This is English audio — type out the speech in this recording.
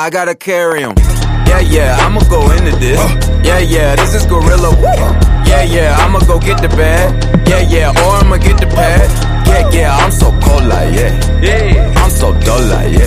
I gotta carry him. Yeah, yeah, I'ma go into this. Yeah, yeah, this is gorilla. Yeah, yeah, I'ma go get the bag. Yeah, yeah, or I'ma get the pad. Yeah, yeah, I'm so cold like, yeah. I'm so dull like, yeah.